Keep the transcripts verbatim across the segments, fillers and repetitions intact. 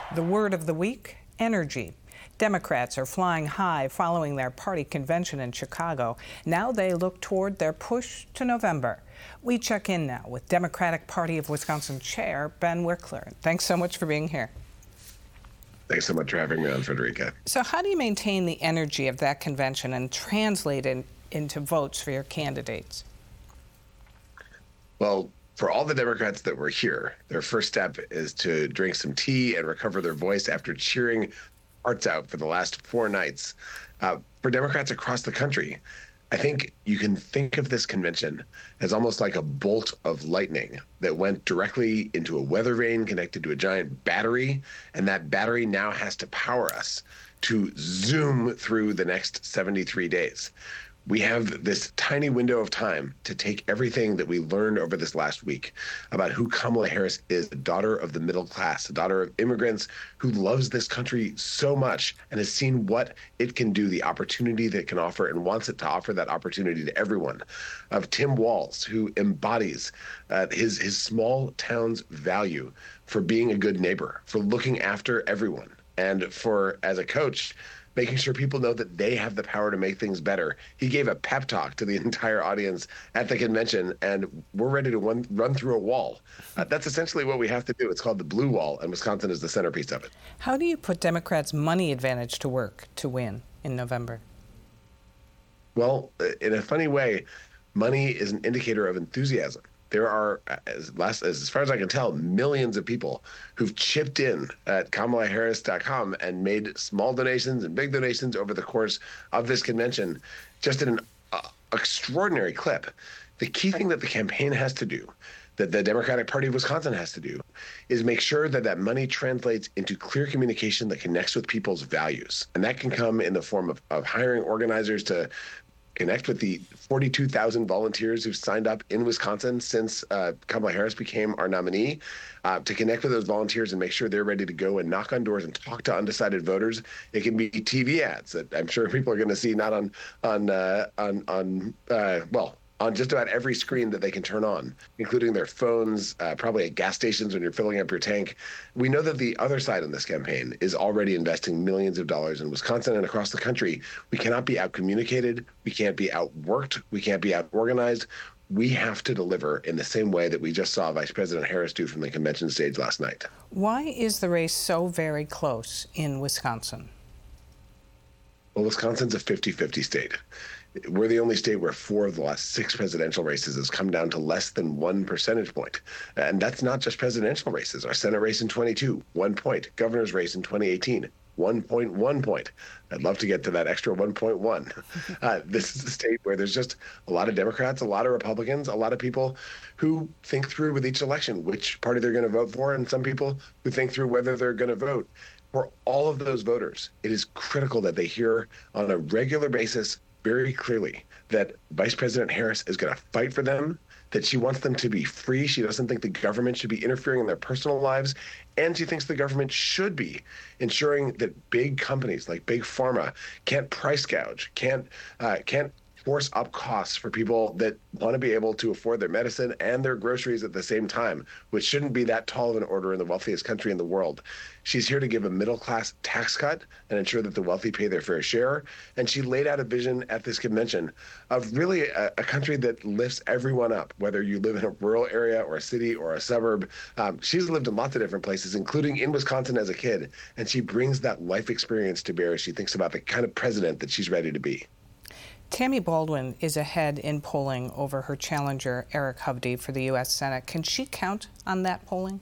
The word of the week, energy. Democrats are flying high following their party convention in Chicago. Now they look toward their push to November. We check in now with Democratic Party of Wisconsin Chair Ben Wikler. Thanks so much for being here. Thanks so much for having me on, Frederica. So how do you maintain the energy of that convention and translate it into votes for your candidates? Well, for all the Democrats that were here, their first step is to drink some tea and recover their voice after cheering hearts out for the last four nights. Uh, for Democrats across the country, I think you can think of this convention as almost like a bolt of lightning that went directly into a weather vane connected to a giant battery, and that battery now has to power us to zoom through the next seventy-three days. We have this tiny window of time to take everything that we learned over this last week about who Kamala Harris is, a daughter of the middle class, a daughter of immigrants who loves this country so much and has seen what it can do, the opportunity that it can offer, and wants it to offer that opportunity to everyone. Of Tim Walz, who embodies uh, his, his small town's value for being a good neighbor, for looking after everyone, and for, as a coach, making sure people know that they have the power to make things better. He gave a pep talk to the entire audience at the convention, and we're ready to run, run through a wall. Uh, that's essentially what we have to do. It's called the Blue Wall, and Wisconsin is the centerpiece of it. How do you put Democrats' money advantage to work to win in November? Well, in a funny way, money is an indicator of enthusiasm. There are, as, last, as far as I can tell, millions of people who've chipped in at Kamala Harris dot com and made small donations and big donations over the course of this convention, just in an uh, extraordinary clip. The key thing that the campaign has to do, that the Democratic Party of Wisconsin has to do, is make sure that that money translates into clear communication that connects with people's values. And that can come in the form of, of hiring organizers to connect with the forty-two thousand volunteers who've signed up in Wisconsin since uh, Kamala Harris became our nominee, uh, to connect with those volunteers and make sure they're ready to go and knock on doors and talk to undecided voters. It can be T V ads that I'm sure people are going to see, not on on uh, on on uh, well. on just about every screen that they can turn on, including their phones, uh, probably at gas stations when you're filling up your tank. We know that the other side in this campaign is already investing millions of dollars in Wisconsin and across the country. We cannot be out-communicated. We can't be outworked. We can't be out-organized. We have to deliver in the same way that we just saw Vice President Harris do from the convention stage last night. Why is the race so very close in Wisconsin? Well, Wisconsin's a fifty-fifty state. We're the only state where four of the last six presidential races has come down to less than one percentage point. And that's not just presidential races. Our Senate race in twenty-two, one point. Governor's race in twenty eighteen, one point one point. I'd love to get to that extra one point one. Uh, this is a state where there's just a lot of Democrats, a lot of Republicans, a lot of people who think through with each election which party they're going to vote for, and some people who think through whether they're going to vote. For all of those voters, it is critical that they hear on a regular basis very clearly that Vice President Harris is going to fight for them, that she wants them to be free. She doesn't think the government should be interfering in their personal lives, and she thinks the government should be ensuring that big companies like Big Pharma can't price gouge, can't uh, can't force up costs for people that want to be able to afford their medicine and their groceries at the same time, which shouldn't be that tall of an order in the wealthiest country in the world. She's here to give a middle-class tax cut and ensure that the wealthy pay their fair share. And she laid out a vision at this convention of really a, a country that lifts everyone up, whether you live in a rural area or a city or a suburb. Um, she's lived in lots of different places, including in Wisconsin as a kid. And she brings that life experience to bear as she thinks about the kind of president that she's ready to be. Tammy Baldwin is ahead in polling over her challenger, Eric Hovde, for the U S Senate. Can she count on that polling?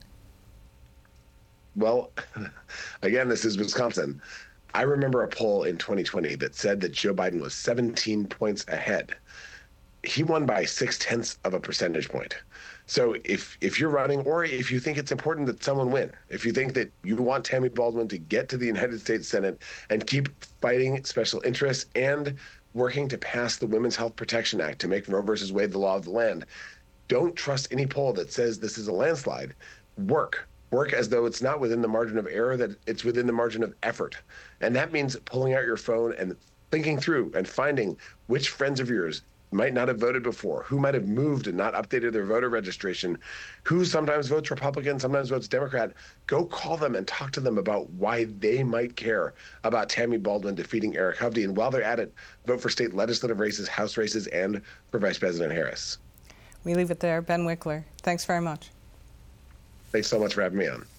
Well, again, this is Wisconsin. I remember a poll in twenty twenty that said that Joe Biden was seventeen points ahead. He won by six-tenths of a percentage point. So if if you're running, or if you think it's important that someone win, if you think that you want Tammy Baldwin to get to the United States Senate and keep fighting special interests and working to pass the Women's Health Protection Act to make Roe versus Wade the law of the land, don't trust any poll that says this is a landslide. Work. Work as though it's not within the margin of error, that it's within the margin of effort. And that means pulling out your phone and thinking through and finding which friends of yours might not have voted before, who might have moved and not updated their voter registration, who sometimes votes Republican, sometimes votes Democrat, go call them and talk to them about why they might care about Tammy Baldwin defeating Eric Hovde. And while they're at it, vote for state legislative races, House races, and for Vice President Harris. We leave it there. Ben Wickler, thanks very much. Thanks so much for having me on.